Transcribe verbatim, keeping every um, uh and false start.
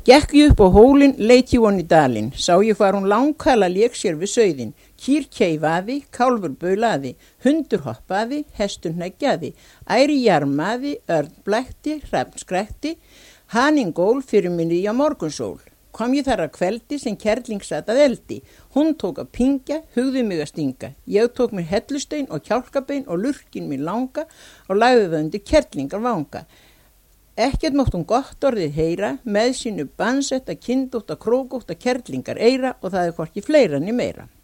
Gekk ég upp á hólinn, leit ég von í dalinn, sá ég hvar hún langkala lék sér við sauðin, kýr keifaði, kálfur baulaði, hundur hoppaði, hestur hneggjaði, æri jarmaði, örn blækti, hrafn skrækti, haninn gól fyrir minni á morgunsól. Kom ég þar að kveldi sem kerling sat að eldi. Hún tók að pingja, hugði mig að stinga. Ég tók mér hellustein og kjálkabein og lurkin mér langa og lagði það undir kerlingar vanga. Ekkert mátt hún gott orðið heyra, með sínu bansetta, kindótta, krókótta, kerlingar eira og það er hvorki fleira ni meira.